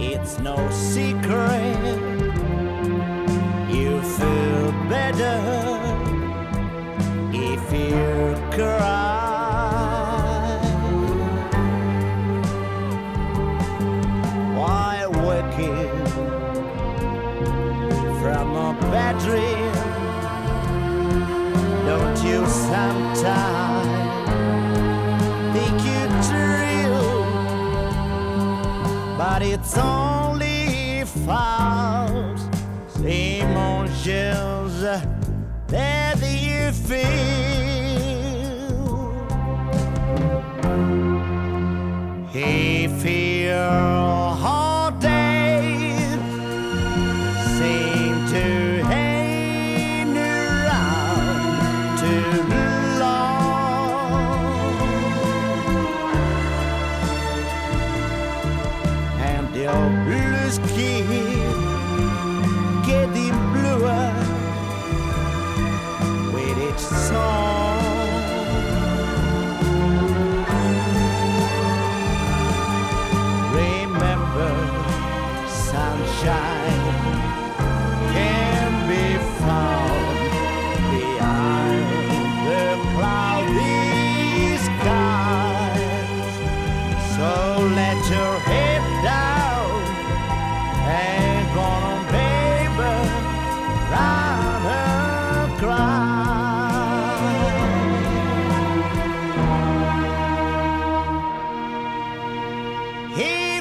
It's no secret. You feel better if you cry. Why waking from a bad dream? Don't you sometimes think you dream? But it's only false emotions that you feel. If your whole day seem to hang around too long, and your blue skin getting bluer with each song. Remember, sunshine can be found behind the cloudy skies. So let your head down and go on, baby, round her cry. He